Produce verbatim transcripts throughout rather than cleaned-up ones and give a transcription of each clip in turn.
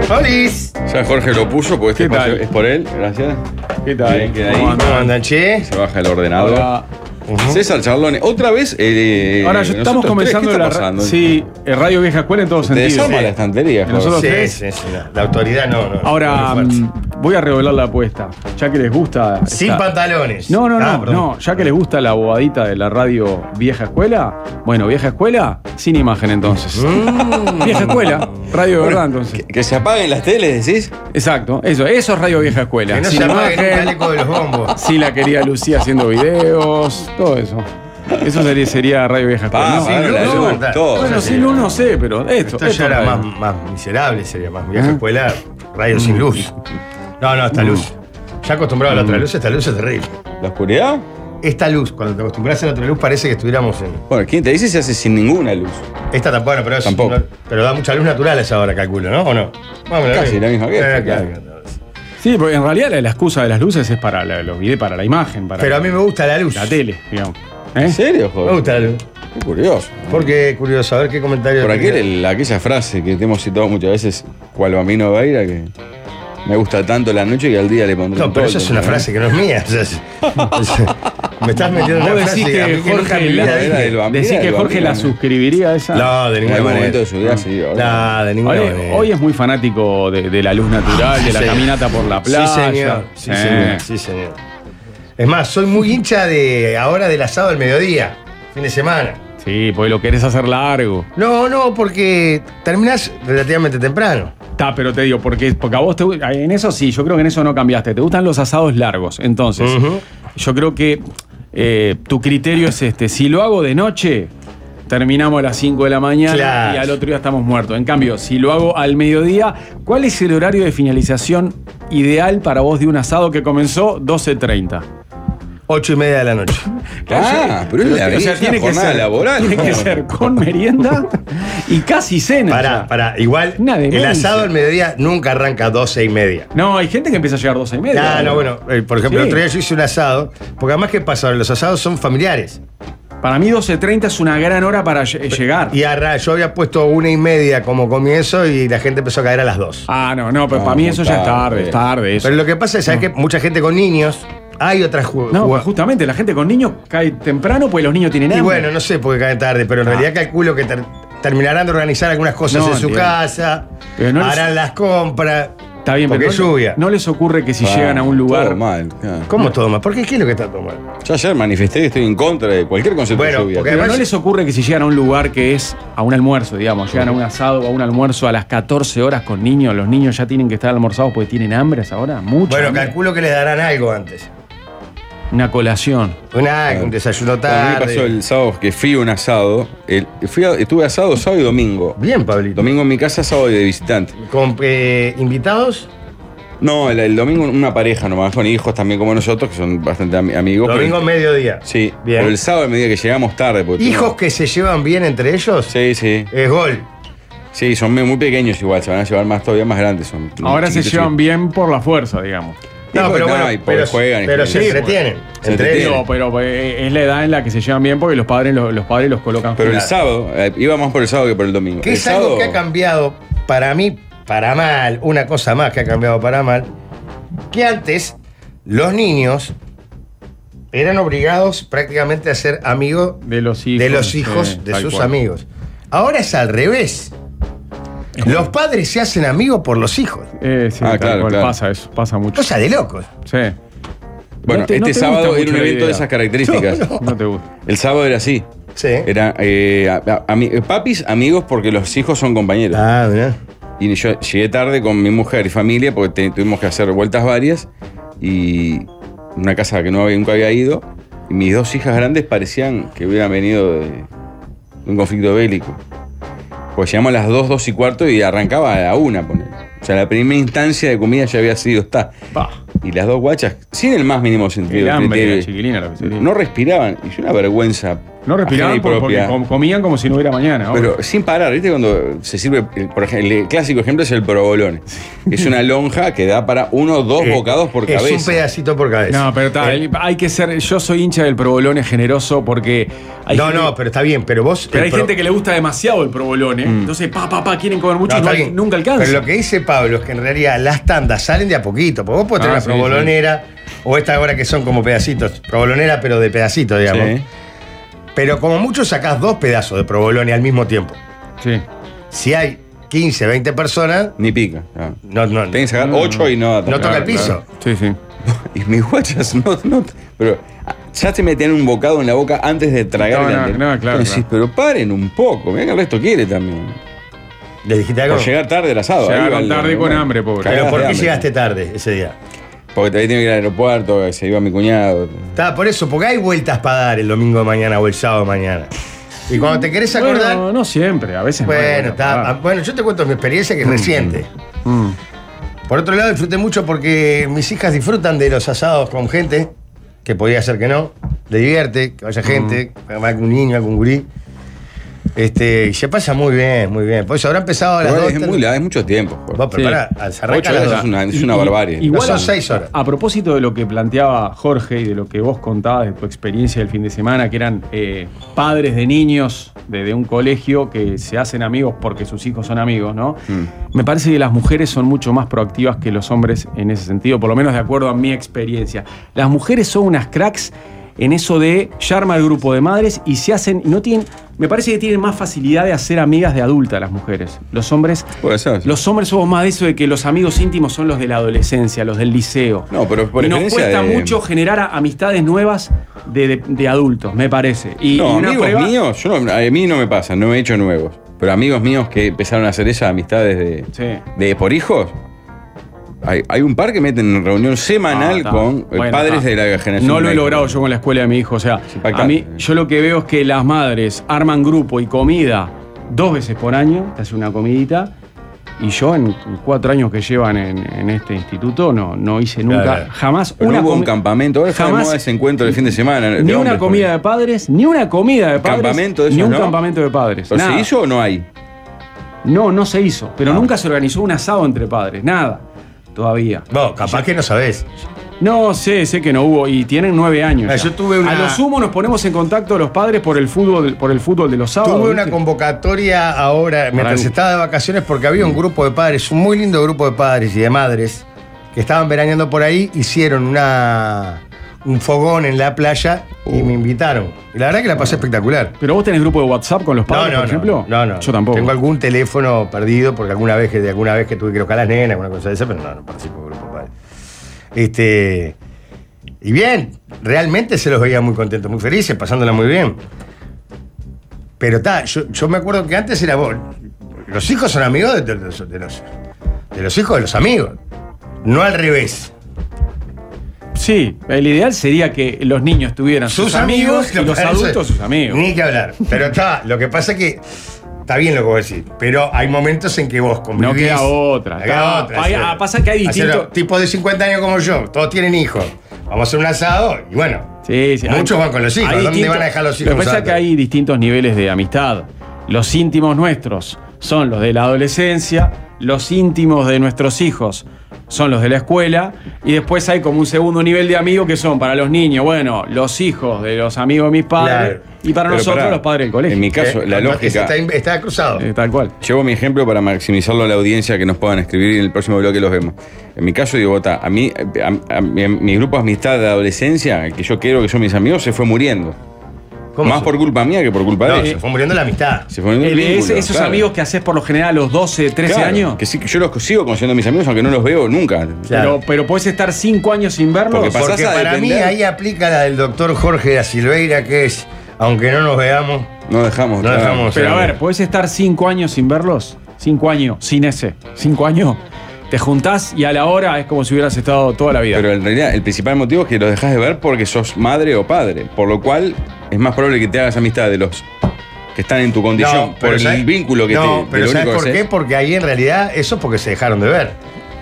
¡Holis! Ya Jorge lo puso, porque este ¿Qué tal? espacio es por él. Gracias. ¿Qué tal? Bien, queda ahí. ¿Cómo andan, andan, che? Se baja el ordenador. Ahora, Uh-huh. César Charlone, otra vez. Eh, ahora ya estamos nosotros comenzando tres, ¿qué la está pasando? sí, eh, Radio Vieja Escuela en todo Te sentido. desarma Sí. la estantería, Jorge. Nosotros Sí, tres. sí, sí. La, la autoridad no, no. Ahora no es fuerza. mm, voy a revelar la apuesta. Ya que les gusta. Sin esta- pantalones. No, no, no, Ah, perdón. no. Ya que les gusta la bobadita de la radio Vieja Escuela. Bueno, Vieja Escuela, sin imagen entonces. Mm. Vieja Escuela, radio de verdad entonces. Que, que se apaguen las teles, decís. Exacto, eso, eso es Radio Vieja Escuela. Que no sin se apague nunca el imagen, eco de los bombos. sí la quería Lucía haciendo videos, todo eso. Eso sería, sería Radio Vieja Escuela. Pa, ¿no? apagaron la no, luz, no, todo. Bueno, sí, sin luz no sé, pero esto. Esto esto ya era es más, radio. más miserable, sería más vieja ¿Eh? escuela, radio sin luz. No, no, esta luz. Ya acostumbrado a la otra luz, esta luz es terrible. ¿La oscuridad? Esta luz, cuando te acostumbras a la otra luz, parece que estuviéramos en. Bueno, ¿quién te dice se hace sin ninguna luz? Esta tampoco, bueno, pero, es- Tampoco. no- pero da mucha luz natural a esa hora, calculo, ¿no? ¿O no? Vamos, Casi la misma que esta, Eh, claro. claro. Sí, porque en realidad la, la excusa de las luces es para la, los videos, para la imagen, para Pero a mí me gusta la luz. la tele, digamos. ¿Eh? ¿En serio, Jorge? Me gusta la luz. Qué curioso. Porque curioso, a ver qué comentario. Por tenés. aquel, el- aquella frase que te hemos citado muchas veces, cual Bambino Veira, que me gusta tanto la noche que al día le pondré No, un pero toldo, esa es una ¿no? frase que no es mía. O sea, es- es- me estás metiendo Vos una decís frase que a mí que nunca Jorge en mi la, vida era dije. del vampiro, decís que del Jorge vampiro, la ¿no? suscribiría a esa. No, de En ninguna algún manera. momento de su vida, sí. ahora. No, de ninguna Hoy, manera. hoy es muy fanático de, de la luz natural, de la señor. caminata por la playa. Sí, señor. Sí, Eh. señor. Sí, señor. Es más, soy muy hincha de ahora del asado del mediodía, fin de semana. Sí, porque lo querés hacer largo. No, no, porque terminás relativamente temprano. Está, pero te digo, porque, porque a vos te gu- en eso sí, yo creo que en eso no cambiaste. Te gustan los asados largos. Entonces, Ujú. yo creo que eh, tu criterio es este. Si lo hago de noche, terminamos a las cinco de la mañana Claro. y al otro día estamos muertos. En cambio, si lo hago al mediodía, ¿cuál es el horario de finalización ideal para vos de un asado que comenzó doce treinta? Ocho y media de la noche. Ah, pero es la O sea, vida, tiene una que jornada ser, laboral. tiene que ¿no? ser con merienda y casi cena. Pará, ya. pará. Igual, Una el demencia. asado al mediodía nunca arranca doce y media. No, hay gente que empieza a llegar doce y media. Ah, no, bueno, eh, por ejemplo, Sí. el otro día yo hice un asado, porque además, ¿qué pasa? Los asados son familiares. Para mí doce treinta es una gran hora para lle- llegar. Y arra- yo había puesto una y media como comienzo y la gente empezó a caer a las dos. Ah, no, no, pero Ah, para mí muy eso ya es tarde. tarde, es tarde. Eso. Pero lo que pasa es ¿sabes que mucha gente con niños, hay otras ju- No, ju- pues justamente la gente con niños cae temprano porque los niños tienen Y hambre. bueno, no sé por qué caen tarde, pero en Ah. realidad calculo que ter- terminarán de organizar algunas cosas No, en su entiendo. casa, Pero no les- harán las compras. Está bien, porque pero es no, lluvia. no les ocurre que si Ah, llegan a un lugar. Todo mal. claro. ¿Cómo todo mal? ¿Por qué? ¿Qué es lo que está todo mal? Yo ayer manifesté que estoy en contra de cualquier concepto Bueno, de lluvia. porque Pero además- no les ocurre que si llegan a un lugar que es a un almuerzo, digamos, llegan a un asado o a un almuerzo a las catorce horas con niños, los niños ya tienen que estar almorzados porque tienen hambre a esa hora, mucho. Bueno, hambre. calculo que les darán algo antes. Una colación. Una, un desayuno A mí me pasó tarde. el sábado que fui a un asado. el- fui a- estuve asado sábado y domingo. Bien, Pablito. Domingo en mi casa, sábado de visitante. Con eh, invitados, No, el, el domingo una pareja nomás, con hijos también como nosotros, que son bastante ami- amigos. domingo pero- mediodía. Sí, Bien. pero el sábado a medida que llegamos tarde. porque Hijos tuvimos- que se llevan bien entre ellos, Sí, sí. es gol. Sí, son muy muy pequeños igual, se van a llevar más todavía más grandes. Son Ahora se chiquitos, llevan chiquitos. bien por la fuerza, digamos. No, Sí, pero no, bueno, y porque pero, juegan y pero juegan. se Sí, entretienen. se Entre entretienen. ellos. Pero, pero eh, es la edad en la que se llevan bien porque los padres los, los padres los colocan Pero el juntos. sábado, eh, iba más por el sábado que por el domingo. Que el es algo sábado, que ha cambiado para mí, para mal, una cosa más que ha cambiado para mal, que antes los niños eran obligados prácticamente a ser amigos de los hijos, de los hijos sí, de tal sus cual. amigos. Ahora es al revés. Los padres se hacen amigos por los hijos. Eh, sí, Ah, tal claro, cual, claro. pasa eso, pasa mucho. Cosa de locos. Sí. Bueno, No te- no este te sábado gusta era un mucho la evento de idea. esas características. No, No te gusta. El sábado era así. Sí. Era eh, a- a- ami- papis, amigos, porque los hijos son compañeros. Ah, mirá. Y yo llegué tarde con mi mujer y familia porque te- tuvimos que hacer vueltas varias y una casa que no había, nunca había ido. Y mis dos hijas grandes parecían que hubieran venido de un conflicto bélico. Pues llegamos a las dos, dos y cuarto y arrancaba a la una, poner. O sea, la primera instancia de comida ya había sido está. Pa. Y las dos guachas, sin el más mínimo sentido El de hambre, criterio, la chiquilina, lo que sería. no respiraban. Y yo una vergüenza No respiraban por- porque com- comían como si no hubiera mañana. Pero obvio. sin parar, ¿viste? Cuando se sirve, el- por ejemplo, el clásico ejemplo es el provolone. Es una lonja que da para uno o dos Eh, bocados por es cabeza. un pedacito por cabeza. No, pero está, Eh, hay que ser. Yo soy hincha del provolone generoso porque. Hay no, gente- no, pero está bien, pero vos. Pero el hay pro- gente que le gusta demasiado el provolone. Entonces, pa, pa, pa, quieren comer mucho No, y no está hay- bien. nunca alcanza. Pero lo que dice Pablo es que en realidad las tandas salen de a poquito. Porque vos podés tener Ah, una sí, provolonera o esta ahora que son como pedacitos. Provolonera, pero de pedacitos, digamos. Sí. Pero como mucho sacás dos pedazos de provolone al mismo tiempo. Sí. Si hay quince, veinte personas, Ni pica. Ah. no, no, Tenés que sacar No, ocho y no no toca el piso. Sí, sí. Y mis guachas no, no. Pero ya te metían un bocado en la boca antes de tragar No, el no, ante- no, claro, Decís, claro. pero paren un poco. Mirá que el resto quiere también. ¿Le dijiste algo? Por llegar tarde al asado. Llegaron ahí va el- tarde con hambre, pobre. Pero Cagás ¿por de qué hambre. llegaste tarde ese día? Porque todavía tengo que ir al aeropuerto, se iba mi cuñado. Está, por eso, porque hay vueltas para dar el domingo de mañana o el sábado de mañana. Y cuando te querés acordar. Bueno, no siempre, a veces no hay Bueno, vuelta está, para dar. bueno, yo te cuento mi experiencia que es reciente. Mm. Por otro lado, disfruté mucho porque mis hijas disfrutan de los asados con gente, que podía ser que no, le divierte, que vaya gente, que vaya algún niño, algún gurí. Este, y se pasa muy bien, muy bien. Por eso habrá empezado a las Igual dos. es tres- muy largo, es mucho tiempo. Jorge. Vos, pero Sí. pará, se arranca Ocho a las horas dos. es una, es una Y- barbarie. Igual, No son seis horas. A propósito de lo que planteaba Jorge y de lo que vos contabas de tu experiencia del fin de semana, que eran eh, padres de niños de, de un colegio que se hacen amigos porque sus hijos son amigos, ¿no? Mm. Me parece que las mujeres son mucho más proactivas que los hombres en ese sentido, por lo menos de acuerdo a mi experiencia. Las mujeres son unas cracks en eso de ya arma el grupo de madres y se hacen, no tienen, me parece que tienen más facilidad de hacer amigas de adulta las mujeres. Los hombres, Puede ser. sí. los hombres somos más de eso de que los amigos íntimos son los de la adolescencia, los del liceo. No, pero por y nos experiencia cuesta de- mucho generar a- amistades nuevas de, de- de adultos, me parece. Y, No, y una amigos prueba- míos, yo no- a mí no me pasa, no he hecho nuevos. Pero amigos míos que empezaron a hacer esas amistades de, Sí. de por hijos, hay, hay un par que meten reunión semanal Ah, está. con eh, Bueno, padres está. de la generación. No lo he de mi logrado hijo. yo con la escuela de mi hijo. O sea, impactante. a mí, yo lo que veo es que las madres arman grupo y comida dos veces por año, te hace una comidita. Y yo en cuatro años que llevan en, en este instituto no, no hice nunca, Claro. jamás Pero una no hubo un comi- campamento, ahora está de jamás- moda ese encuentro del fin de semana. de Ni una hombres, comida por de padres, ni una comida de padres. ¿Campamento de ni esos, un no? campamento de padres. ¿Pero nada. se hizo o no hay? No, no se hizo. Pero Ah. nunca se organizó un asado entre padres. Nada. Todavía. Vos, capaz que no sabés. No, sé, sé que no hubo. Y tienen nueve años. Ah, ya. yo tuve una- A lo sumo nos ponemos en contacto los padres por el fútbol, por el fútbol de los sábados. Tuve una ¿viste? convocatoria ahora, mientras Para- estaba de vacaciones, porque había un grupo de padres, un muy lindo grupo de padres y de madres, que estaban veraneando por ahí, hicieron una, un fogón en la playa y me invitaron. Y la verdad que la pasé espectacular. Pero vos tenés grupo de WhatsApp con los padres, por ejemplo. No, no. Yo tampoco. Tengo algún teléfono perdido porque alguna vez que, de alguna vez que tuve que ir a buscar a las nenas, alguna cosa de esa, pero no, no participo del grupo de padres. Este. Y bien, realmente se los veía muy contentos, muy felices, pasándola muy bien. Pero está, yo, yo me acuerdo que antes era vos. Los hijos son amigos de, de los, de los- de los hijos de los amigos. No al revés. Sí, el ideal sería que los niños tuvieran sus, amigos, y lo los que- adultos sus amigos. Ni que hablar. Pero está, lo que pasa es que está bien lo que vos decís, pero hay momentos en que vos convivís. No queda otra, No queda está. otra. Hay- sí. ah, pasa que hay Hacer- distintos- tipos de cincuenta años como yo, todos tienen hijos. Vamos a hacer un asado y bueno. Sí, sí, Muchos hay- van con los hijos. hay ¿Dónde distintos- van a dejar los hijos? Lo que pasa es que antes? hay distintos niveles de amistad. Los íntimos nuestros son los de la adolescencia, los íntimos de nuestros hijos son los de la escuela, y después hay como un segundo nivel de amigos que son para los niños, bueno, los hijos de los amigos de mis padres, Claro. y para Pero nosotros pará, los padres del colegio. En mi caso, Eh, la no, lógica. ese Está, está cruzado. Eh, tal cual. Llevo mi ejemplo para maximizarlo a la audiencia que nos puedan escribir y en el próximo bloque los vemos. En mi caso, digo, ta, a mí, a, a- mi, mi grupo de amistad de adolescencia, el que yo quiero que son mis amigos, se fue muriendo. ¿Cómo Más se- por culpa mía que por culpa No, de se ellos. fue muriendo la amistad. Se fue muriendo Eh, el de vínculo, ese- esos claro. amigos que haces por lo general a los doce, trece Claro, años. Que sí, que yo los sigo considerando mis amigos, aunque no los veo nunca. Claro. Pero, pero podés estar cinco años sin verlos. Porque pasás Porque a para mí depender- ahí aplica la del doctor Jorge da Silveira, que es, aunque no nos veamos, No dejamos. No claro. dejamos. Pero a O sea, ver, ¿podés estar cinco años sin verlos? Cinco años, sin ese. Cinco años. Te juntás y a la hora es como si hubieras estado toda la vida. Pero en realidad el principal motivo es que los dejas de ver porque sos madre o padre. Por lo cual es más probable que te hagas amistad de los que están en tu condición. por ¿sabes? el vínculo que no, te. de pero lo ¿sabes único por que qué? haces. Porque ahí en realidad eso es porque se dejaron de ver.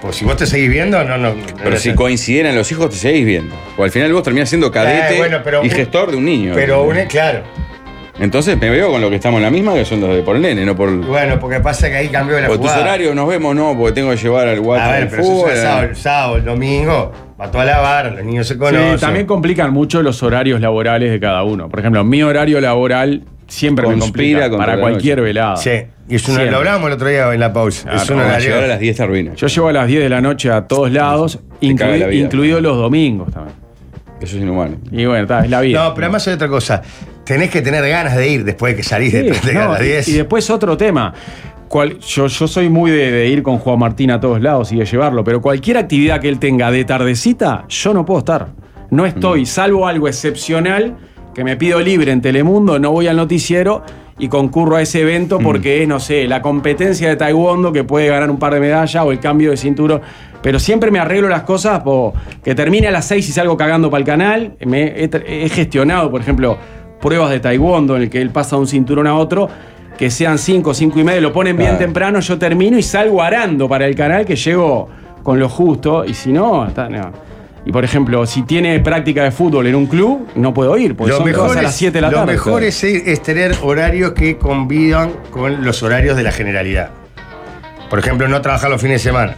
Pues si vos te seguís viendo, no, no. Pero no si sé. coincidieran los hijos, te seguís viendo. O al final vos terminás siendo cadete Eh, bueno, pero y un- gestor de un niño. Pero un, claro. Entonces me veo con lo que estamos en la misma, que son los de por el nene, no por. Bueno, porque pasa que ahí cambió la Por tus jugada. horarios nos vemos, no, porque tengo que llevar al A WhatsApp ver, al pero eso fútbol. es el sábado, el sábado, el domingo, va todo a lavar, los niños se conocen. Sí, también complican mucho los horarios laborales de cada uno. Por ejemplo, mi horario laboral siempre me Conspira complica contra para la cualquier noche. velada. Sí, y es una, Siempre. lo hablábamos el otro día en la pausa. Claro, es un Vamos a horario. llegar a las diez termina. Yo llevo a las diez de la noche a todos lados, Te caga la inclui- vida. incluidos los domingos también. Eso es inhumano. Y bueno, está, es la vida. No, pero además hay otra cosa. Tenés que tener ganas de ir después de que salís Sí, de, de no, a las y- diez. Y después otro tema. Cual- yo, yo soy muy de, de ir con Juan Martín a todos lados y de llevarlo, pero cualquier actividad que él tenga de tardecita, yo no puedo estar. No estoy, salvo algo excepcional, que me pido libre en Telemundo, no voy al noticiero y concurro a ese evento porque es, no sé, la competencia de taekwondo que puede ganar un par de medallas o el cambio de cinturón. Pero siempre me arreglo las cosas, po, que termine a las seis y salgo cagando para el canal. Me, he, he gestionado, por ejemplo, pruebas de taekwondo en el que él pasa de un cinturón a otro, que sean cinco, cinco y media, lo ponen bien Claro. temprano, yo termino y salgo arando para el canal, que llego con lo justo, y si no, está, no. Y por ejemplo, si tiene práctica de fútbol en un club, no puedo ir, porque Lo son mejor, todas a las es, siete de la lo tarde. mejor es, ir- es tener horarios que convivan con los horarios de la generalidad. Por ejemplo, no trabajar los fines de semana.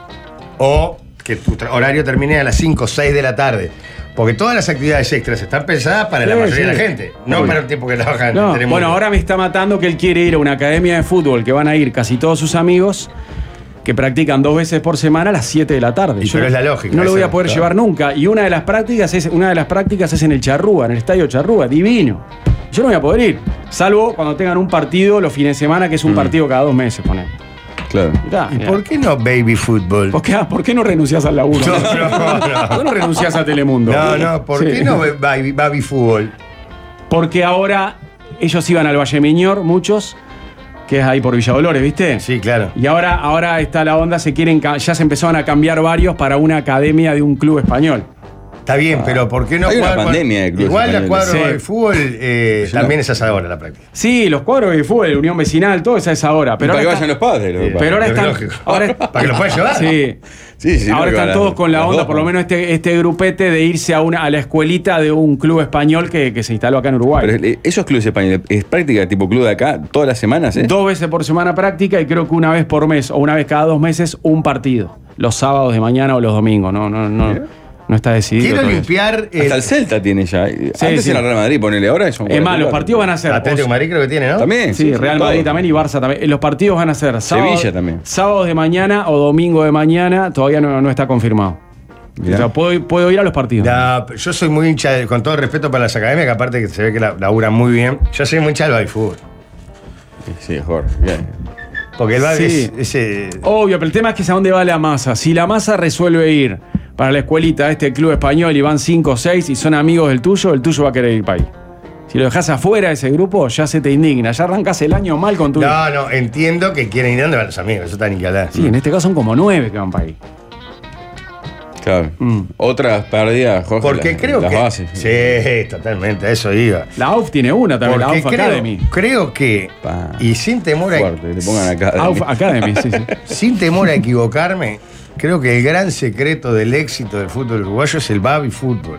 O que tu tra- horario termine a las cinco o seis de la tarde. Porque todas las actividades extras están pensadas para la Sí, mayoría de sí. la gente, no Obvio. para el tipo que trabaja en No, Telemundo. bueno, ahora me está matando que él quiere ir a una academia de fútbol que van a ir casi todos sus amigos que practican dos veces por semana a las siete de la tarde. Y Yo pero no- es la lógica, No lo voy esa, a poder claro. llevar nunca. Y una de las prácticas es, una de las prácticas es en el Charrúa, en el estadio Charrúa, divino. Yo no voy a poder ir. Salvo cuando tengan un partido los fines de semana, que es un partido cada dos meses, poner. Claro. Mirá, ¿Y mirá. por qué no baby fútbol? ¿Por qué, por qué no renunciás al laburo? No, no, no. ¿Por qué no renunciás a Telemundo? No, no, ¿por Sí. qué no baby, baby fútbol? Porque ahora ellos iban al Valle Miñor, muchos, que es ahí por Villa Dolores, ¿viste? Sí, claro. Y ahora, ahora está la onda, se quieren, ca- ya se empezaron a cambiar varios para una academia de un club español. Está bien, pero ¿por qué no Hay una cuadro- pandemia de clubes Igual la españoles. cuadro Sí. de fútbol eh, Sí, también no. es asadora la práctica. Sí, los cuadros de fútbol, la Unión Vecinal, todo eso es ahora. Pero para que ahora vayan los está- padres. los Sí, padres. pero ahora Es están. lógico. Ahora, Para que los puedan llevar. Sí. Sí, sí, Ahora no, que están van todos las- con la las onda, dos, por lo ¿no? menos este, este grupete de irse a, una, a la escuelita de un club español que, que se instaló acá en Uruguay. Pero eh, esos clubes españoles, ¿es práctica tipo club de acá todas las semanas? ¿eh? Dos veces por semana práctica y creo que una vez por mes o una vez cada dos meses un partido. Los sábados de mañana o los domingos. No, no, no, Mira. no está decidido. Quiero todavía. limpiar el, Hasta el Celta tiene ya. Antes sí. era Real Madrid, ponele ahora. Son Es más, los cuarenta y cuatro. partidos van a ser. Atlético de Madrid creo que tiene, ¿no? También. Sí, Real todo. Madrid también y Barça también. Los partidos van a ser sábados, Sevilla también. sábados de mañana o domingo de mañana. Todavía no, no está confirmado. Mirá. O sea, puedo, puedo ir a los partidos. La- yo soy muy hincha, de- con todo el respeto para las academias, que aparte que se ve que la, laburan muy bien. Yo soy muy hincha del baby fútbol. Sí, Jorge. bien. Porque el baby Sí. es ese. Obvio, pero el tema es que es a dónde va la masa. Si la masa resuelve ir para la escuelita de este club español y van cinco o seis y son amigos del tuyo, el tuyo va a querer ir para ahí. Si lo dejas afuera de ese grupo, ya se te indigna. Ya arrancas el año mal con tu. No, no, entiendo que quieren ir donde van los amigos, eso está ni que hablar. Sí, en este caso son como nueve que van para ahí. Claro. Mm. Otras pérdidas, Jorge. Porque las- creo las que. bases. Sí, totalmente, a eso iba. La A U F tiene una también, la A U Porque F creo, Academy. creo que, Pa. y sin temor a, Fuerte, le pongan acá. A U F Academy, sí, sí. sin temor a equivocarme, creo que el gran secreto del éxito del fútbol uruguayo es el baby fútbol.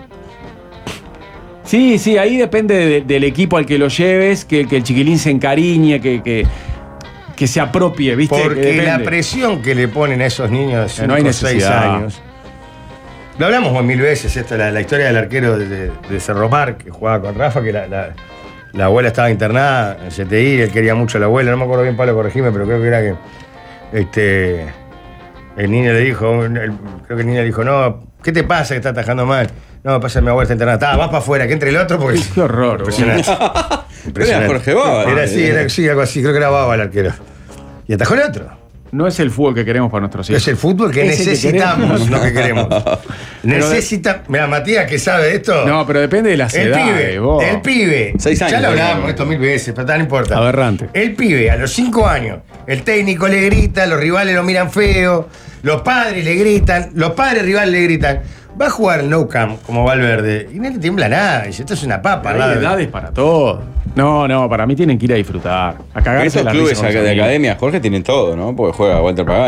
Sí, sí, ahí depende de- del equipo al que lo lleves, que, que el chiquilín se encariñe, que, que, que se apropie, ¿viste? Que Porque depende. la presión que le ponen a esos niños de no hay cinco o seis necesidad. años. Lo hablamos como mil veces, esto, la, la historia del arquero de, de- de Cerro Mar, que jugaba con Rafa, que la, la- la abuela estaba internada en C T I, él quería mucho a la abuela, no me acuerdo bien, Pablo, corregime, pero creo que era que este, el niño le dijo, el- creo que el niño le dijo, no, ¿qué te pasa que está atajando mal? No, pasa mi abuela está internada. Está, vas para afuera, que entre el otro porque... Qué horror, Impresionante. Era Jorge Baba. Era así, era sí, algo así, creo que era Baba el arquero. Y atajó el otro. No es el fútbol que queremos para nuestros hijos. Es el fútbol que Es el que necesitamos, queremos. no que queremos. Necesita. Mira, Matías, que sabe de esto. No, pero depende de las el edades, pibe. vos. El pibe. Seis años, Ya lo hablamos ¿no? esto mil veces, pero no importa. Aberrante. El pibe, a los cinco años, el técnico le grita, los rivales lo miran feo, los padres le gritan, los padres rivales le gritan. Va a jugar el No Camp como Valverde y no le tiembla nada. Dice, esto es una papa, Hay ¿verdad? edades para todo. No, no, para mí tienen que ir a disfrutar. A cagarse Estos la clubes risa con acá los de amigos. academia, Jorge, tienen todo, ¿no? Porque juega Walter Pagani.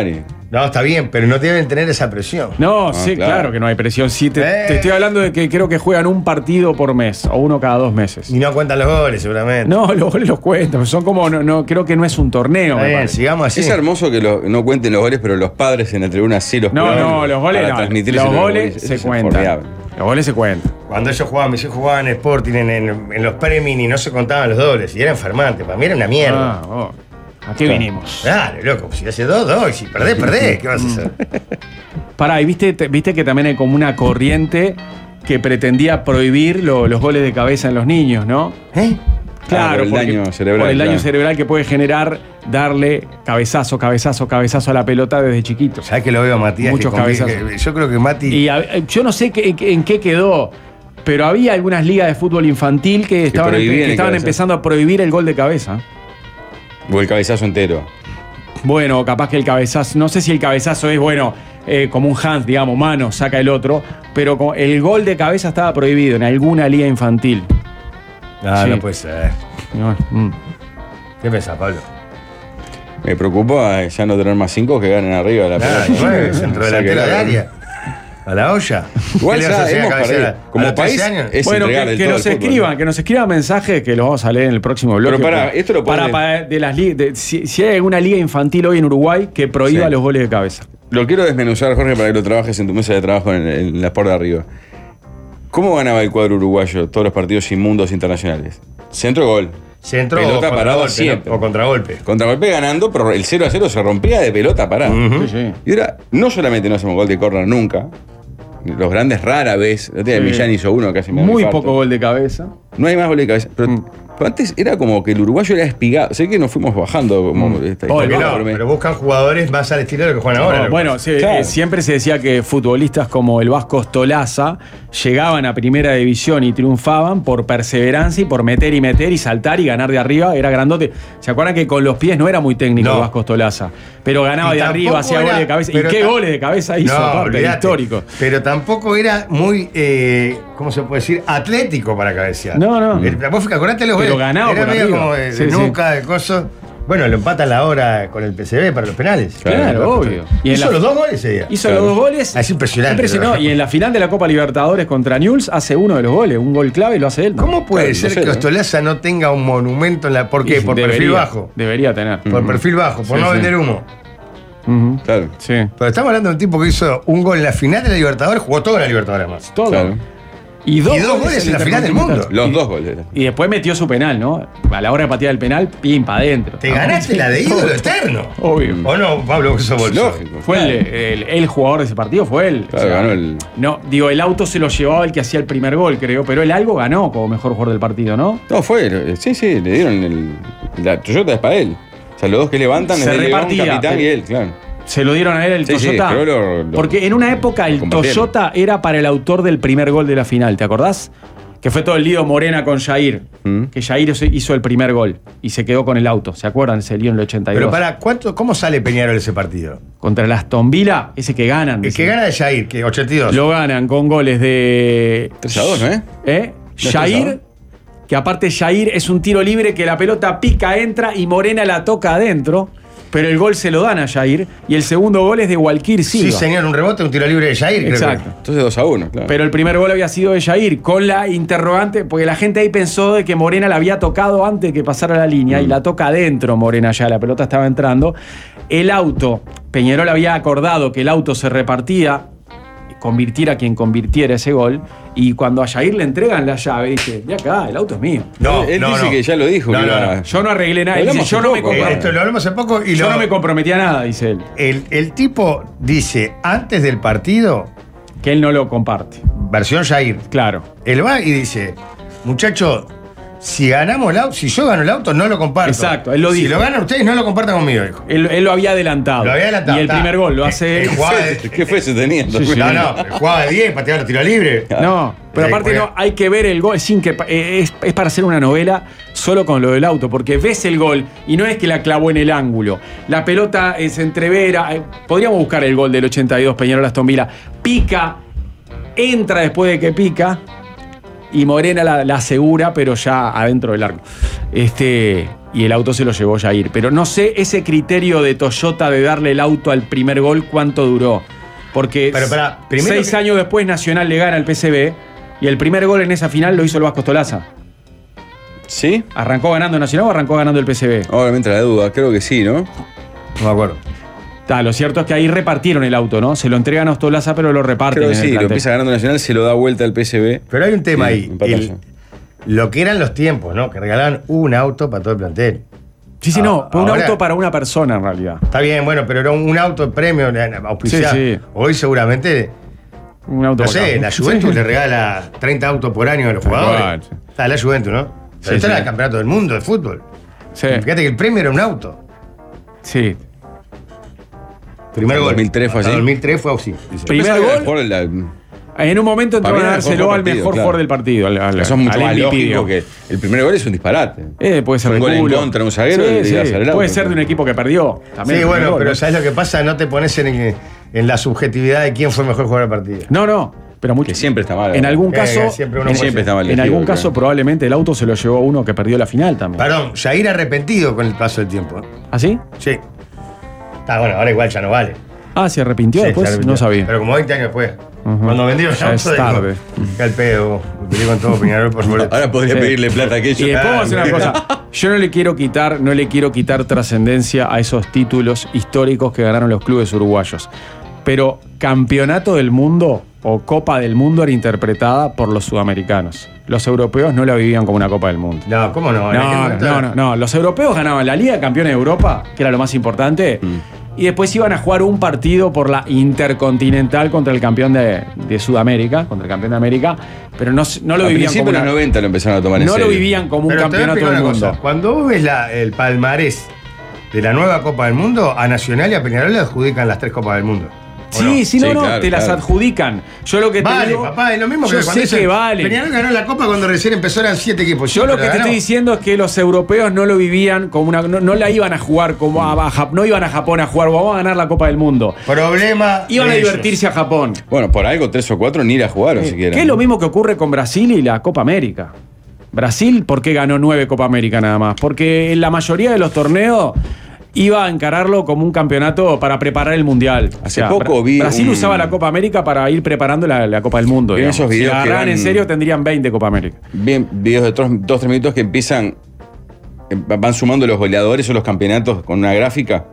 No, está bien, pero no deben tener esa presión. No, Ah, sí, claro. claro que no hay presión. Sí, te, Eh. te estoy hablando de que creo que juegan un partido por mes o uno cada dos meses. Y no cuentan los goles, seguramente. No, los goles los cuentan. Son como, no, no, creo que no es un torneo. Está me bien, parece. sigamos así. Es hermoso que lo- no cuenten los goles, pero los padres en la tribuna sí los No, cuentan no, los goles para no. transmitirles Los los goles Eso se es cuentan. formidable. Los goles se cuentan. Cuando ellos jugaban, mis hijos jugaban en Sporting en, en- en los pre-mini, no se contaban los dobles. Y era enfermante. Para mí era una mierda. Ah, oh. ¿A qué Claro. vinimos? Dale, loco. Si hace dos, dos. Y si perdés, perdés. ¿Qué vas a hacer? Pará, y viste, te- viste que también hay como una corriente que pretendía prohibir lo- los goles de cabeza en los niños, ¿no? ¿Eh? Claro, por el porque- daño cerebral, Por el daño claro. cerebral que puede generar darle cabezazo, cabezazo, cabezazo a la pelota desde chiquito. ¿Sabes que lo veo a Matías? Muchos que complica- cabezazos. que- Yo creo que Mati. Y a- yo no sé qué- en qué quedó, pero había algunas ligas de fútbol infantil que estaban, empe- prohibían que el estaban cabezazo. empezando a prohibir el gol de cabeza. O el cabezazo entero. Bueno, capaz que el cabezazo, no sé si el cabezazo es, bueno, eh, como un hands, digamos, mano, saca el otro, pero como el gol de cabeza estaba prohibido en alguna liga infantil. No, Sí. no puede ser. No, mm. ¿Qué pensás, Pablo? Me preocupa eh, ya no tener más cinco que ganen arriba de la Nada, pelota. nueve, centro O sea que delantero de la- área. A la olla. Igual ¿Qué le vas a ya hacer a hemos cabecear? perdido. ¿A Como los país, trece años? es Bueno, entregar que, del que todo nos el fútbol, escriban, ¿no? que nos escriban mensajes que los vamos a leer en el próximo bloque. Pero pará, esto lo para, pone- para de las li- de- si, si hay alguna liga infantil hoy en Uruguay que prohíba Sí. los goles de cabeza. Lo quiero desmenuzar, Jorge, para que lo trabajes en tu mesa de trabajo en, en la Sport de arriba. ¿Cómo ganaba el cuadro uruguayo todos los partidos inmundos internacionales? Centro-gol. Centro o Pelota parada contragolpe, siempre. ¿no? O contragolpe. Contragolpe ganando, pero el cero a cero se rompía de pelota parada. Ujú. Sí, sí. Y ahora, no solamente no hacemos gol de córner nunca, los grandes rara vez, el otro día Sí. Millán hizo uno casi me da Muy infarto. poco gol de cabeza. No hay más gol de cabeza. Pero, Mm. pero antes era como que el uruguayo era espigado. Sé que nos fuimos bajando como Mm. esta- Oh, Porque esta- no, por mí. pero buscan jugadores más al estilo de lo que juegan ahora. No, lo que bueno, pasa. sí, Claro. eh, siempre se decía que futbolistas como el Vasco Ostolaza llegaban a primera división y triunfaban por perseverancia y por meter y meter y saltar y ganar de arriba. Era grandote. ¿Se acuerdan que con los pies no era muy técnico No. el Vasco Ostolaza? Pero ganaba Y de arriba, tampoco hacía era- goles de cabeza. ¿Y pero qué ta- goles de cabeza hizo? No, aparte, olvídate. histórico. Pero tampoco era muy, eh, ¿cómo se puede decir? Atlético para cabecear. No, no. El, vos acordate los Pero goles. ganaba Era por medio arriba. como de, de Sí, sí. nuca, de coso. Bueno, lo empatan la hora con el P C B para los penales. Claro, Claro, obvio. Y en Hizo la- los dos goles ese día. Hizo Claro. los dos goles. Ah, es impresionante, Impresionó. ¿verdad? Y en la final de la Copa Libertadores contra Newell's hace uno de los goles. Un gol clave y lo hace él. ¿Cómo puede Claro, ser no sé, que ¿no? Ostolaza no tenga un monumento en la. ¿Por qué? Y Por debería, perfil bajo. Debería tener. Por perfil bajo, por Sí, no sí. vender humo. Ujú. Claro. Sí. Pero estamos hablando de un tipo que hizo un gol en la final de la Libertadores, jugó toda la Libertadores más. Todo. Claro. Y dos, Y dos goles en la final del mundo. Los dos goles. Y después metió su penal, ¿no? A la hora de patear el penal, pim, para adentro. Te ganaste la de ídolo eterno. Obvio. ¿O no, Pablo? Vos sos bolso. Lógico. Fue el, el- el jugador de ese partido, fue él. Claro, ganó el- No, digo, el auto se lo llevaba el que hacía el primer gol, creo, pero él algo ganó como mejor jugador del partido, ¿no? No, fue. eh, Sí, sí, le dieron el. La Toyota es para él. O sea, los dos que levantan Se es el León, repartía, capitán pero- y él, claro. Se lo dieron a él el Sí, sí, Toyota. pero lo- lo- porque en una época el compartieron. Toyota era para el autor del primer gol de la final, ¿te acordás? Que fue todo el lío Morena con Jair. Mm. Que Jair hizo el primer gol y se quedó con el auto. ¿Se acuerdan? Se lío en el ochenta y dos. Pero para, ¿cuánto, ¿cómo sale Peñarol ese partido? Contra el Aston Villa, ese que ganan. El que dicen. gana de Jair, que ochenta y dos. Lo ganan con goles de. tres a dos, ¿no, eh? ¿Eh? tres a Jair, dos. que aparte Jair es un tiro libre que la pelota pica, entra y Morena la toca adentro. Pero el gol se lo dan a Jair. Y el segundo gol es de Walquir Sí, Silva. señor, un rebote, un tiro libre de Jair. creo que- Exacto. Entonces dos a uno, claro. Pero el primer gol había sido de Jair, con la interrogante, porque la gente ahí pensó de que Morena la había tocado antes de que pasara la línea, Mm. y la toca adentro Morena ya, la pelota estaba entrando. El auto, Peñarol había acordado que el auto se repartía, convirtiera quien convirtiera ese gol, y cuando a Jair le entregan la llave, dice, de acá, el auto es mío. No, él no, dice no. que ya lo dijo. No, que no, iba- no. Yo no arreglé nada, Lo dice, hablamos yo no, hace me poco, Eh, compro- esto lo hablamos hace poco y yo lo- no me comprometía a nada, dice él, el, el tipo dice, antes del partido, que él no lo comparte. versión Jair, Claro. él va y dice, muchacho, si ganamos el auto, si yo gano el auto, no lo comparto. Exacto, él lo Si dijo. lo ganan ustedes, no lo compartan conmigo, dijo. Él, él lo había adelantado. Lo había adelantado, Y el está. primer gol lo Eh, hace él. eh, jugaba de- ¿Qué fe se tenía? Sí, sí. No, no, jugaba de diez, pateaba los tiros libres. No, pero Sí, aparte juega. no, hay que ver el gol, sin que eh, es, es para hacer una novela solo con lo del auto, porque ves el gol y no es que la clavó en el ángulo. La pelota eh, se entrevera, eh, podríamos buscar el gol del ochenta y dos Peñarol Aston Villa, pica, entra después de que pica y Morena la, la asegura, pero ya adentro del arco. Este, y el auto se lo llevó Jair. Pero no sé ese criterio de Toyota de darle el auto al primer gol, cuánto duró. Porque Pero, pará, primero seis que- años después Nacional le gana al P S V y el primer gol en esa final lo hizo el Vasco Tolaza. ¿Sí? ¿Arrancó ganando Nacional o arrancó ganando el P S V? Obviamente la duda, creo que sí, ¿no? No me acuerdo. Ta, lo cierto es que ahí repartieron el auto, ¿no? Se lo entregan a Ostolaza, pero lo reparten Creo que en sí, el lo plantel. empieza ganando Nacional, se lo da vuelta al P S V. Pero hay un tema Sí, ahí. empata El- ya. lo que eran los tiempos, ¿no? Que regalaban un auto para todo el plantel. Sí, sí, no. Ah, Fue un ahora- auto para una persona, en realidad. Está bien, bueno, pero era un, un auto de premio eh, auspiciado. Sí, sí. Hoy seguramente, Un auto no para sé, cada- la Juventus Sí. le regala treinta autos por año a los Tal jugadores. cual, sí. Está la Juventus, ¿no? Sí, Pero esto sí. era el campeonato del mundo de fútbol. Sí, Fíjate que el premio era un auto. sí. Primer En gol. dos mil tres fue así. En dos mil tres fue así. dice. Primer Pensaba que era gol. mejor la- En un momento Para entraron mí a era el mejor dárselo al partido, mejor claro. jugador del partido. Al, al- Eso es mucho al más M V P, lógico digo. que el primer gol es un disparate. Eh, puede ser Un de gol en culo. contra de un zaguero y Sí, le das sí. al auto. Puede ser de un equipo que perdió. También Sí, el bueno, primer gol, pero ¿no? ¿sabes lo que pasa? No te pones en, en la subjetividad de quién fue el mejor jugador del partido. No, no. Pero mucho. Que siempre está mal. En algún Eh, caso, siempre uno en, puede siempre ser. está mal. en elegido, algún caso claro. probablemente el auto se lo llevó uno que perdió la final también. Perdón, Jair arrepentido con el paso del tiempo. ¿eh? ¿Ah, sí? Sí. Está bueno, ahora igual ya no vale. Ah, se arrepintió Sí, después. se arrepintió. No sabía. Pero como veinte años después. Ujú. Cuando vendieron el Ya auto, es dijo, tarde. "Qué al pedo, me peleé con todo Peñarol por favor". Ahora podría Sí. pedirle plata a Y aquello. después vamos a hacer una Ah, cosa. Yo no le quiero quitar, no le quiero quitar trascendencia a esos títulos históricos que ganaron los clubes uruguayos. Pero Campeonato del Mundo o Copa del Mundo era interpretada por los sudamericanos. Los europeos no la vivían como una Copa del Mundo. No, ¿cómo no? En aquel No, momento no, era- no, no. Los europeos ganaban la Liga de Campeones de Europa, que era lo más importante, y después iban a jugar un partido por la Intercontinental contra el campeón de, de Sudamérica, contra el campeón de América, pero no, s- no lo A vivían principios como de los una, noventa lo empezaron a tomar en no serio. lo vivían como un Pero te voy a campeonato explicar del una mundo. cosa. Cuando vos ves la- el palmarés de la nueva Copa del Mundo, a Nacional y a Peñarol le adjudican las tres Copas del Mundo. ¿O Sí, no? sí, no, Sí, no, claro, te las claro. adjudican. Yo lo que te Vale, digo, papá, es lo mismo yo que cuando sé dicen, que vale. Peñarol ganó la Copa cuando recién empezó, eran siete equipos. Yo Sí, lo pero que la te ganó. estoy diciendo es que los europeos no lo vivían como una. No, no la iban a jugar como a, a Jap- no iban a Japón a jugar, vamos a ganar la Copa del Mundo. Problema. Iban a de ellos. divertirse a Japón. Bueno, por algo tres o cuatro ni la jugaron siquiera. Que es lo mismo que ocurre con Brasil y la Copa América. Brasil, ¿por qué ganó nueve Copa América nada más? Porque en la mayoría de los torneos iba a encararlo como un campeonato para preparar el Mundial. Hace poco Bra- vi Brasil un- usaba la Copa América para ir preparando la, la Copa del Mundo. Vi digamos. esos videos si la que agarraran eran- en serio tendrían veinte Copa América. Bien, videos de dos, dos, tres minutos que empiezan, eh, van sumando los goleadores o los campeonatos con una gráfica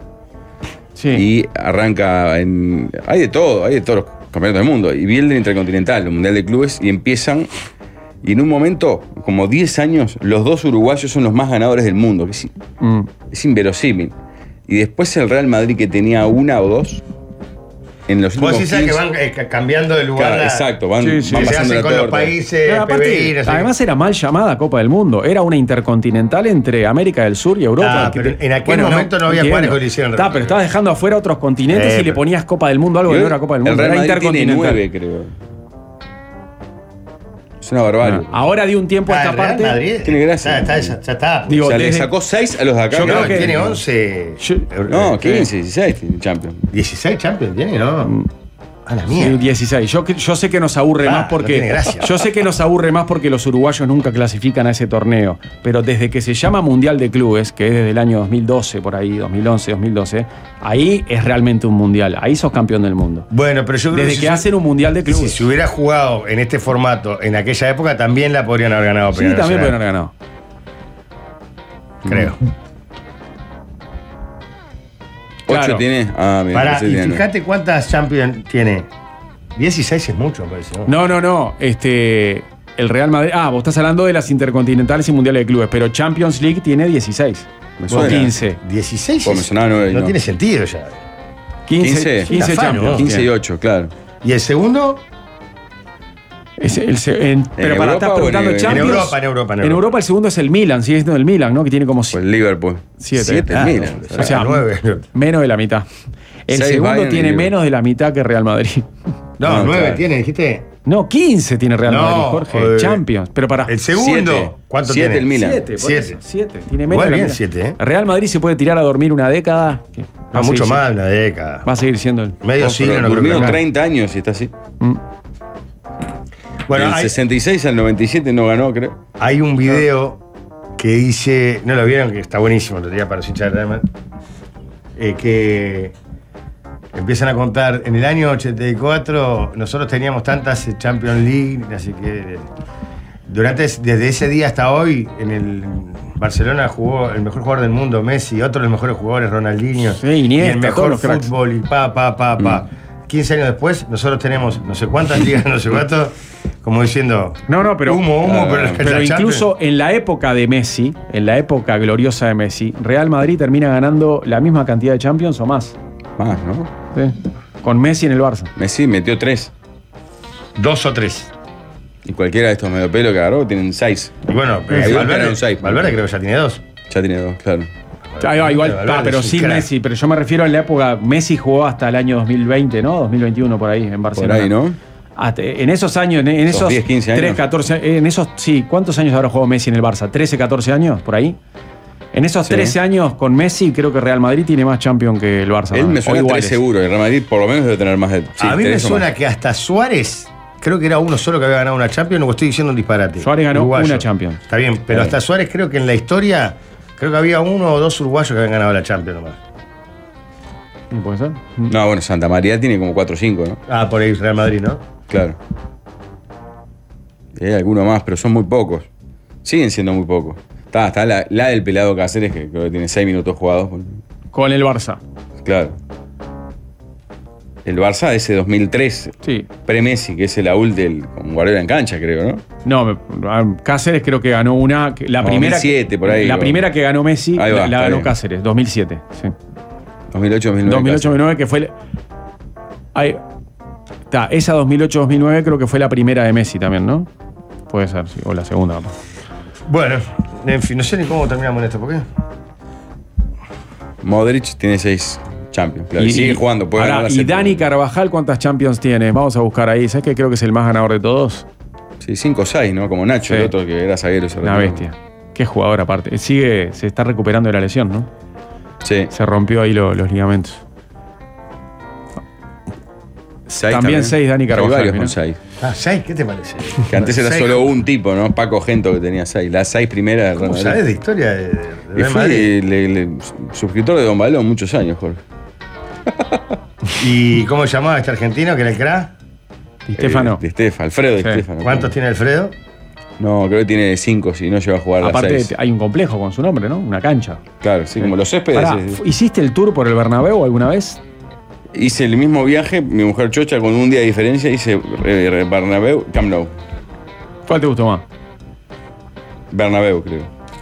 Sí. y arranca en... Hay de todo, hay de todos los campeonatos del mundo. Y vi el del Intercontinental, el Mundial de Clubes, y empiezan... Y en un momento, como diez años, los dos uruguayos son los más ganadores del mundo. Que es, Mm. es inverosímil. Y después el Real Madrid, que tenía una o dos, en los Vos últimos sí sabes que quince van eh, ca- cambiando de lugar. Claro, la- exacto, van, Sí, sí. van que se pasando hacen la con los torta. países, Pero aparte, P B I, no sé qué. además era mal llamada Copa del Mundo. Era una intercontinental entre América del Sur y Europa. Ah, Que pero te- en aquel momento no había entiendo. jugadores que lo hicieron. Está, pero estabas dejando afuera otros continentes Eh, y le pero- ponías Copa del Mundo, algo Y que no hoy era Copa del el Mundo, Real era Madrid tiene intercontinental. nueve, creo. Es una barbarie. Ah, ahora di un tiempo a Ah, esta el Real parte. Madrid. Tiene gracia. Ya está, ya está. Digo, o sea, le desde- sacó seis a los de acá. Yo no, creo que- tiene once. Yo- No, Eh, quince, dieciséis tiene Champions. dieciséis Champions tiene, ¿no? A la Sí, mierda. dieciséis. Yo, que- yo sé que nos aburre Ah, más no porque. tiene gracia. Yo sé que nos aburre más porque los uruguayos nunca clasifican a ese torneo. Pero desde que se llama Mundial de Clubes, que es desde el año dos mil doce, por ahí, dos mil once, dos mil doce, ahí es realmente un mundial. Ahí sos campeón del mundo. Bueno, pero yo creo Desde que que si- hacen un mundial de si clubes. se hubiera jugado en este formato en aquella época, también la podrían haber ganado. Sí, Peñarol también pueden Nacional, haber ganado. Creo. ¿Ocho Claro. tiene? Ah, mira. Pará, ese y tiene nueve. fíjate cuántas Champions tiene. dieciséis es mucho, me parece. ¿no? No, no, no. Este. El Real Madrid. Ah, vos estás hablando de las intercontinentales y mundiales de clubes, pero Champions League tiene dieciséis. Me O suena. quince. dieciséis Pues me es- sonaba nueve y no, no. tiene sentido ya. quince, quince. quince Afano, Champions. quince y tiene. ocho, claro. ¿Y el segundo? Es el se- en- pero para Europa estás o en- preguntando en Champions. Europa, en Europa, en En Europa. Europa el segundo es el Milan, sigue siendo el Milan, ¿no? Que tiene como Pues Liverpool. Siete. Siete, Ah, mira. no, o sea, nueve. menos de la mitad. El Seis segundo Bayern y tiene Liverpool. menos de la mitad que Real Madrid. No, No, nueve claro. tiene, dijiste. No, quince tiene Real No, Madrid, Jorge. joder. Champions. Pero para. El segundo, Siete. ¿cuánto Siete tiene? el Milan. Siete, por Siete. eso, siete. Tiene menos Igual de la bien, mitad. siete, ¿eh? Real Madrid se puede tirar a dormir una década. que va Ah, a mucho seguir más, siendo- una década. Va a seguir siendo el. Medio siglo, no creo que Durmió más. treinta años y está así. Mm. Bueno, Del hay, sesenta y seis al noventa y siete no ganó, creo. hay un video que dice, no lo vieron, que está buenísimo, lo diría para los hinchas de Real Madrid, eh, que empiezan a contar, en el año ochenta y cuatro nosotros teníamos tantas Champions League, así que durante, desde ese día hasta hoy, en el Barcelona jugó el mejor jugador del mundo, Messi, otro de los mejores jugadores, Ronaldinho, Sí, Iniesta, y el mejor todos los cracks. fútbol, y pa, pa, pa, pa. Mm. quince años después, nosotros tenemos no sé cuántas ligas, no sé cuánto, como diciendo, No, no, pero. humo, humo, Ah, pero, la Pero Champions- incluso en la época de Messi, en la época gloriosa de Messi, Real Madrid termina ganando la misma cantidad de Champions o más. Más, ¿no? Sí. Con Messi en el Barça. Messi metió tres. dos o tres. Y cualquiera de estos mediopelos que agarró tienen seis. Y bueno, Ahí eh, va, Valverde, ganaron seis. Valverde creo que ya tiene dos. Ya tiene dos, claro. Ah, igual, Valverde está, pero es un sin crack. Messi. Pero yo me refiero a la época. Messi jugó hasta el año dos mil veinte, ¿no? dos mil veintiuno por ahí, en Por Barcelona. ahí, ¿no? Hasta- en esos años, en, en Esos esos diez, quince años. tres, catorce, en esos, sí, ¿cuántos años habrá jugado Messi en el Barça? ¿trece, catorce años? Por ahí. En esos Sí. trece años con Messi, creo que Real Madrid tiene más Champions que el Barça. Él ¿no? me O suena iguales. tres seguro. El Real Madrid por lo menos debe tener más de. Sí, a mí me tres o suena más. que hasta Suárez, creo que era uno solo que había ganado una Champions, no estoy diciendo un disparate. Suárez ganó Uruguayo. una Champions. Está bien, pero Está hasta bien. Suárez creo que en la historia, creo que había uno o dos uruguayos que habían ganado la Champions nomás. ¿Sí, ¿Puede ser? No, bueno, Santa María tiene como cuatro o cinco, ¿no? Ah, por ahí Real Madrid, ¿no? Claro. Y hay alguno más, pero son muy pocos. Siguen siendo muy pocos. Está, está la, la del pelado Cáceres, que creo que tiene seis minutos jugados. Con el Barça. Claro. El Barça de ese dos mil tres, Sí. pre-Messi, que es el Aúl del con Guardiola en cancha, creo, ¿no? No, me- ah, Cáceres creo que ganó una. que- La No, primera. dos mil siete, por ahí, La o- primera que ganó Messi Ahí va, la, la está ganó bien. Cáceres, dos mil siete. Sí. dos mil ocho dos mil nueve. dos mil ocho dos mil nueve, que fue. el- Ahí. Está, esa dos mil ocho dos mil nueve creo que fue la primera de Messi también, ¿no? Puede ser, sí. O la segunda, capaz. Bueno, en fin, no sé ni cómo terminamos en esto, ¿por qué? Modric tiene seis Champions, claro. Y, sigue jugando, puede Pará, ganar la ¿y séptima. Dani Carvajal cuántas Champions tiene? Vamos a buscar ahí. ¿Sabes que creo que es el más ganador de todos? Sí, cinco o seis, ¿no? Como Nacho, Sí. el otro que era zaguero. se Una retiró. bestia. Qué jugador aparte. Sigue, se está recuperando de la lesión, ¿no? Sí. Se rompió ahí lo- los ligamentos. Seis También seis Dani Carvajal, Hay varios mirá. con seis. Ah, seis, ¿qué te parece? Que antes era Seis. solo un tipo, ¿no? Paco Gento que tenía seis. Las seis primeras de ¿Cómo Real sabes Madrid. de historia de, de Y Real fui Madrid? le- le- suscriptor de Don Balón muchos años, Jorge. ¿Y cómo se llamaba este argentino que era el crack? Di Stefano. Eh, de Stefano, Alfredo Sí. de Stefano. ¿Cuántos tiene Alfredo? No, creo que tiene cinco si no llega a jugar Aparte, las seis. hay un complejo con su nombre, ¿no? Una cancha. Claro, sí, como los céspedes. Pará, sí, sí. fu- ¿hiciste el tour por el Bernabéu alguna vez? Hice el mismo viaje, mi mujer chocha con un día de diferencia, hice eh, Bernabéu, Camp Nou. ¿Cuál te gustó más? Bernabéu, creo.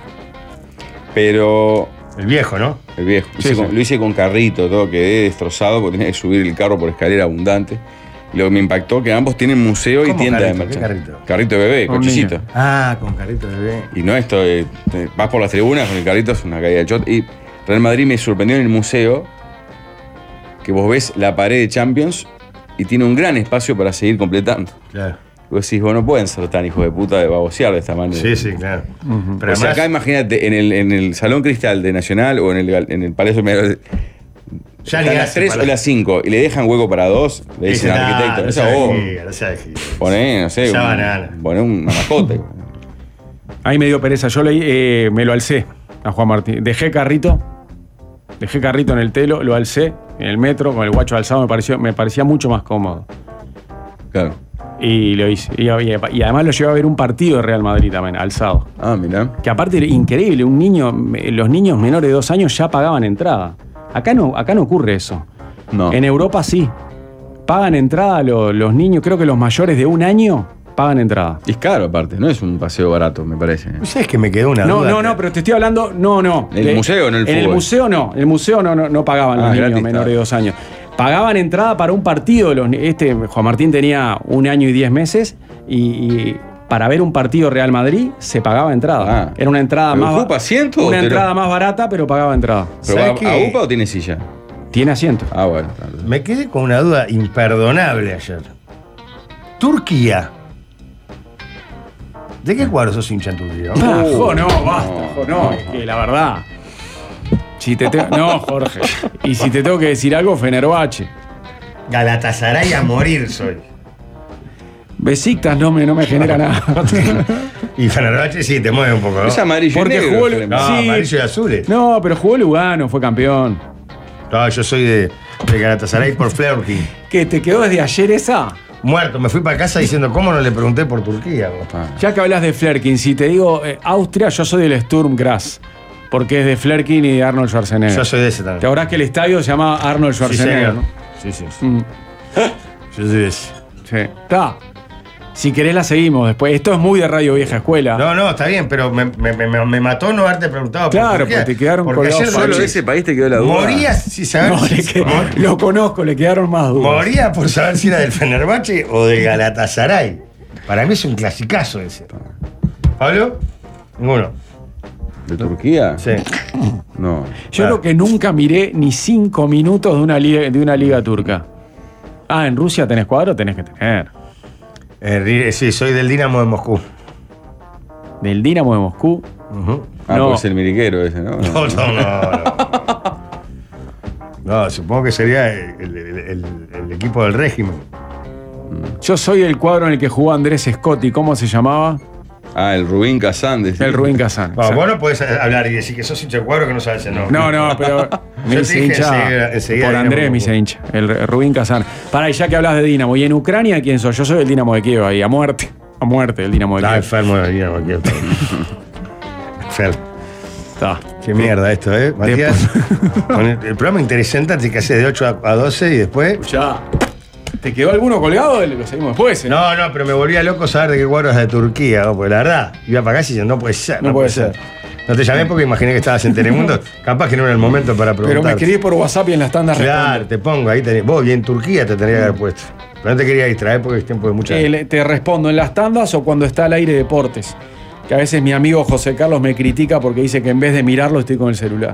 Pero El viejo, ¿no? el viejo, Sí, hice sí. con- lo hice con carrito, todo, quedé destrozado porque tenía que subir el carro por escalera abundante. Lo que me impactó que ambos tienen museo y ¿Cómo tienda carrito? de ¿Qué merchandising. carrito? Carrito de bebé, Un cochecito. niño. Ah, con carrito de bebé. Y no esto, de- de- vas por las tribunas con el carrito, es una caída de shot. Y Real Madrid me sorprendió en el museo que vos ves la pared de Champions y tiene un gran espacio para seguir completando. Claro. Vos decís, vos no pueden ser tan hijos de puta de babosear de esta manera. Sí, sí, claro. Pero o sea, además, acá imagínate, en el, en el Salón Cristal de Nacional o en el, gal- en el Palacio Medieval, ya están ni las hace tres para- o las cinco y le dejan hueco para dos, le dicen Dice, al "Nah, arquitecto, no esa seas vos, giga, no seas giga". poné, no sé, Esa un- banana. poné una mascota. Ahí me dio pereza. Yo leí, eh, me lo alcé a Juan Martín. Dejé carrito. Dejé carrito en el telo, lo alcé en el metro con el guacho alzado. Me, pareció, me parecía mucho más cómodo. Claro. Y lo hice. Y, y- y además lo llevé a ver un partido de Real Madrid también, alzado. Ah, mirá. Que aparte era increíble, un niño, los niños menores de dos años ya pagaban entrada. Acá no, acá no ocurre eso. No. En Europa sí. Pagan entrada lo- los niños, creo que los mayores de un año pagan entrada. Y es caro aparte, no es un paseo barato, me parece. ¿Sabes que me quedó una No, duda? no, no, pero te estoy hablando, no, no. ¿En el De- museo o en el En el fútbol? museo no, en el museo no, no, no pagaban Ah, los niños gratis, menores está. de dos años. Pagaban entrada para un partido. Los, ni- este Juan Martín tenía un año y diez meses y, y para ver un partido Real Madrid se pagaba entrada. Ah. Era una entrada ¿Pero más ba- ocupa asiento o Una te lo- entrada más barata, pero pagaba entrada. ¿Pero ¿Sabes va qué? a UPA o tiene silla? Tiene asiento. Ah, bueno. claro. Me quedé con una duda imperdonable ayer. Turquía. ¿De qué cuadro sos hincha en Turquía? Ah, Uh, jo, no, basta, no, jo, no, es que la verdad. Si te te- no, Jorge. Y si te tengo que decir algo, Fenerbahce. Galatasaray a morir soy. Besiktas no me, no me genera nada. Y Fenerbahce sí, te mueve un poco, ¿no? Es amarillo Porque y negro. jugó el- Fenerbahce. No, Sí. amarillo y azules. No, pero jugó Lugano, fue campeón. No, yo soy de, de Galatasaray por Flerkin. ¿Qué, te quedó desde ayer esa? Muerto, me fui para casa diciendo, ¿cómo no le pregunté por Turquía? Vos? Ah. Ya que hablas de Flerkin, si te digo eh, Austria, yo soy del Sturm Graz. Porque es de Flerkin y de Arnold Schwarzenegger. Yo soy de ese Te también. acordás que el estadio se llama Arnold Sí, Schwarzenegger, señor. ¿no? Sí, sí, sí. Mm, Yo soy de ese. sí. Está. Si querés la seguimos después. Esto es muy de Radio Vieja Escuela. No, no, está bien, pero me, me- me- me mató no haberte preguntado por Claro, Turquía. porque te quedaron Porque colgados ayer para Solo noche de ese país te quedó la duda. moría si saber No, si- le que- mor- lo conozco, le quedaron más dudas. moría por saber si era del Fenerbahce o del Galatasaray. Para mí es un clasicazo ese. ¿Pablo? Ninguno. ¿De Turquía? Sí. No. Yo Claro. creo que nunca miré ni cinco minutos de una liga, de una liga turca. Ah, en Rusia tenés cuadro, tenés que tener. Eh, ri- sí, soy del Dinamo de Moscú. Del Dinamo de Moscú. Ujú. Ah, No. pues el miliquero ese, ¿no? No, no, no. No, No, supongo que sería el, el- el- el equipo del régimen. Yo soy el cuadro en el que jugó Andrés Scotti. ¿Cómo se llamaba? Ah, el Rubín Kazán. decís. El Rubín Kazán. No, vos no podés hablar y decir que sos hincha del cuadro que no sabes el nombre. No, no, pero me Yo hice te dije hincha enseguida- enseguida por Dinamo Andrés, Moscú. me hice hincha. El R- Rubín Kazán. Pará, y ya que hablas de Dinamo. ¿Y en Ucrania quién soy? Yo soy el Dinamo de Kiev ahí, a muerte. A muerte el Dinamo de Está Kiev. enfermo del Dinamo de Kiev. Enfermo. Está. Qué mierda esto, ¿eh? Matías, con el, el programa interesante antes que hace de ocho a doce y después. Ya. ¿Te quedó alguno colgado? Lo seguimos después. ¿eh? No, no, pero me volvía loco saber de qué cuadro es de Turquía, ¿no? Porque la verdad, iba para acá y decía, no puede ser. No puede ser. No te llamé porque imaginé que estabas en Telemundo. Capaz que no era el momento para Pero preguntar. me escribí por WhatsApp y en las tandas Claro, te pongo, ahí tenés. Vos, y en Turquía te tendría que haber puesto. Pero no te quería distraer porque es tiempo de mucha. respondo. Eh, te respondo en las tandas o cuando está al aire deportes. Que a veces mi amigo José Carlos me critica porque dice que en vez de mirarlo estoy con el celular.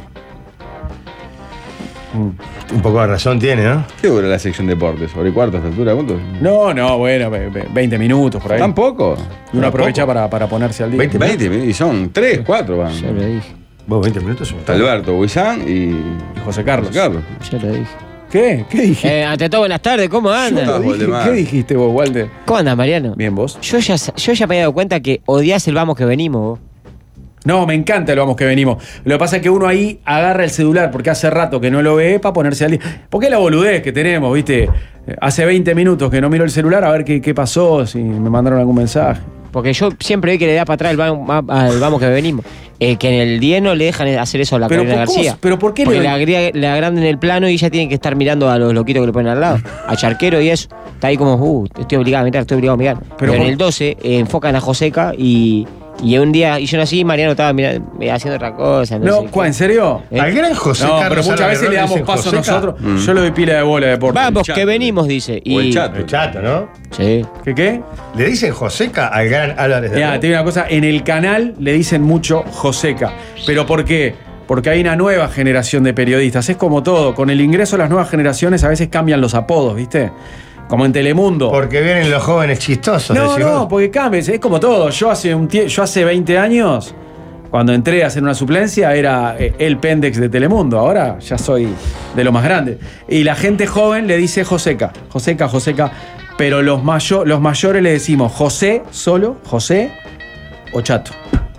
Un poco de razón tiene, ¿no? ¿Qué dura la sección deportes? ¿Sobre cuarto a esta altura? ¿Cuánto? No, no, bueno, ve- ve- veinte minutos por ahí. ¿Tampoco? Y uno aprovecha ¿Tampoco? para, para ponerse al día. veinte. veinte minutos. Y son tres, cuatro van. Ya lo dije, Vos, veinte minutos. son- Está Alberto, Huizán y. Y José Carlos. José Carlos. ya lo dije. ¿Qué? ¿Qué dijiste? Eh, ante todo, buenas tardes, ¿cómo Yo andas? lo Ah, dije. Waldemar. ¿Qué dijiste vos, Walter? ¿Cómo andas, Mariano? Bien, vos. Yo ya, sa- yo ya me he dado cuenta que odias el vamos que venimos, vos. No, me encanta el vamos que venimos. Lo que pasa es que uno ahí agarra el celular porque hace rato que no lo ve para ponerse al día. Porque es la boludez que tenemos, ¿viste? Eh, Hace veinte minutos que no miro el celular a ver qué, qué pasó, si me mandaron algún mensaje. Porque yo siempre vi que le da para atrás el vamos, al vamos que venimos. Eh, que en el diez no le dejan hacer eso a la Pero Carolina ¿por- cómo- García. pero por qué Porque le- le, agri- le agrandan el plano y ella tiene que estar mirando a los loquitos que le ponen al lado. A Charquero y eso. Está ahí como, uh, estoy obligado a mirar, estoy obligado a mirar. Pero, en por- el doce eh, enfocan a Joseca y, y un día, y yo nací, Mariano estaba mirando, eh, haciendo otra cosa. No, No, sé ¿cuál, qué. ¿en serio? ¿Eh? Al gran José No, Carlos pero muchas Álvarez veces le Rodríguez damos dicen paso Joseca. nosotros. Mm. Yo le doy pila de bola de deporte. Vamos, chato. que venimos, dice. O el Y, chato. El chato, ¿no? Sí. ¿Qué qué? Le dicen Joseca al gran Álvarez de Mira, Rodríguez. te digo una cosa, en el canal le dicen mucho Joseca. ¿Pero por qué? Porque hay una nueva generación de periodistas. Es como todo, con el ingreso de las nuevas generaciones a veces cambian los apodos, ¿viste? Como en Telemundo. Porque vienen los jóvenes chistosos. No, decís no, vos. porque cambia, es como todo. Yo hace un tie- yo hace veinte años, cuando entré a hacer una suplencia, era eh, el Pendex de Telemundo. Ahora ya soy de lo más grande. Y la gente joven le dice Joseca, Joseca, Joseca. Pero los, mayo- los mayores le decimos José solo, José o Chato.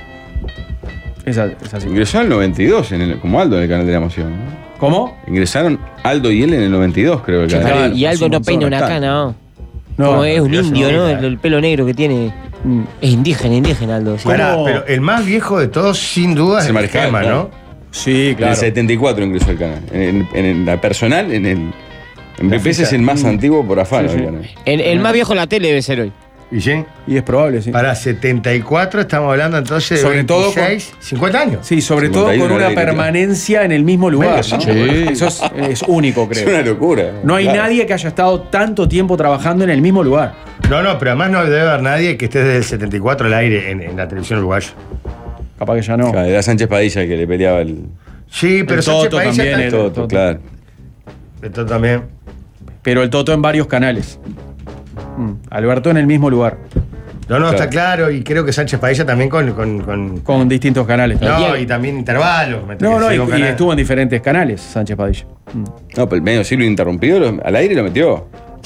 Es, a- es así. Ingresó en el noventa y dos, en el- como Aldo en el canal de la Emoción. ¿no? ¿Cómo? Ingresaron Aldo y él en el noventa y dos, creo. El canal. Claro, y Aldo es un no peina montón, una está. cana, ¿no? No, Como es un ya se indio, ¿no? olvida. El, el pelo negro que tiene. Mm. Es indígena, indígena, Aldo. sí. Pará, ¿Cómo? pero el más viejo de todos, sin duda, Es es el el Mariscal, Gema, claro. ¿no? Sí, En claro. el setenta y cuatro ingresó al canal. En, en- en la personal, en el. En B P S es el más antiguo por afán. Sí, sí. el canal. El, el más viejo en la tele debe ser hoy. ¿Y sí? Y es probable, sí. Para setenta y cuatro estamos hablando entonces de Sobre todo con- veintiséis, cincuenta años. Sí, sobre todo cincuenta y uno con una era directiva. permanencia en el mismo lugar. Medio ¿no? siglo. Eso es, es único, Es creo. una locura. No hay Claro. nadie que haya estado tanto tiempo trabajando en el mismo lugar. No, no, pero además no debe haber nadie que esté desde el setenta y cuatro al aire en, en la televisión uruguaya. Capaz que ya no. Claro, era Sánchez Padilla el que le peleaba el. Sí, pero El Sánchez Toto Padilla también, está- el- Toto, Toto. claro. Esto también. Pero el Toto en varios canales. Mm. Alberto en el mismo lugar. No, no, Claro. está claro. Y creo que Sánchez Padilla también con. con, con- Con distintos canales. no, Diego. y también intervalos. me- No, que no, y, siga un y canal. estuvo en diferentes canales, Sánchez Padilla. Mm. No, pero el medio siglo interrumpido lo- al aire lo metió.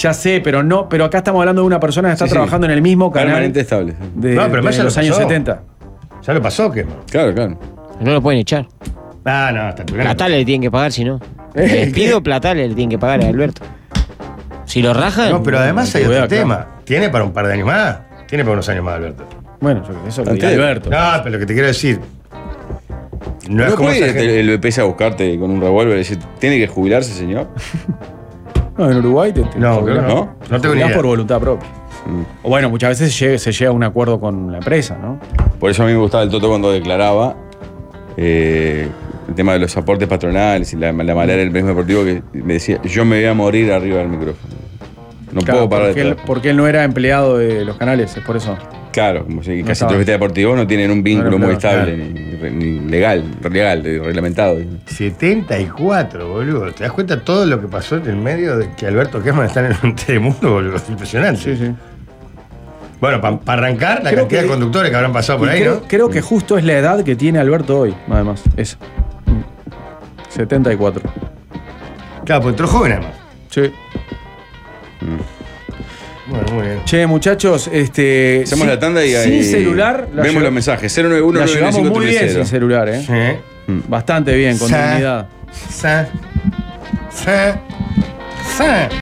Ya sé, pero no, pero acá estamos hablando de una persona que está Sí, sí. trabajando en el mismo canal Permanente estable. de, No, pero de más ya los lo años pasó. setenta. ¿Ya lo pasó o qué? Claro, claro. No lo pueden echar. Ah, no, está claro. Platales le tienen que pagar, si no. Le despido, Platales le tienen que pagar a Alberto. Si lo rajan. No, pero además hay Te voy otro acá. tema. Tiene para un par de años más. Tiene para unos años más, Alberto. Bueno, yo- eso lo Antes dirá de- Alberto. No, pero lo que te quiero decir. No, No, es como puede esa ir gente- el B P S a buscarte con un revólver y decir, ¿tiene que jubilarse, señor? No, en Uruguay te, te No, jubilás, creo que no. No tengo ni jubilás idea. por voluntad propia. Mm. O bueno, muchas veces se llega, se llega a un acuerdo con la empresa, ¿no? Por eso a mí me gustaba el Toto cuando declaraba eh, el tema de los aportes patronales y la, la manera del periodismo deportivo, que me decía, yo me voy a morir arriba del micrófono. No Claro, puedo parar de porque, él, trabajar. porque él no era empleado de los canales, es por eso. Claro, como si No casi estaba. todos los deportivos no tienen un vínculo No era muy empleado, estable, ni, ni legal, legal, ni reglamentado. setenta y cuatro, boludo. ¿Te das cuenta todo lo que pasó en el medio de que Alberto Kessman está en el Telemundo, boludo? Es impresionante. Sí, sí. Bueno, para arrancar, la Creo cantidad que- de conductores que habrán pasado por Y ahí, creo, ¿no? creo que justo es la edad que tiene Alberto hoy, además. Esa. Mm. setenta y cuatro. Claro, pues entró joven además. Sí. Bueno, muy bien. Che, muchachos, este. Hacemos sin- la tanda y Sin ahí celular. la vemos lleva- los mensajes. cero nueve uno La nueve nueve llevamos cinco muy bien tres cero. sin celular, ¿eh? Sí. Bastante bien, con Sa- dignidad. Sa. Sa. Sa.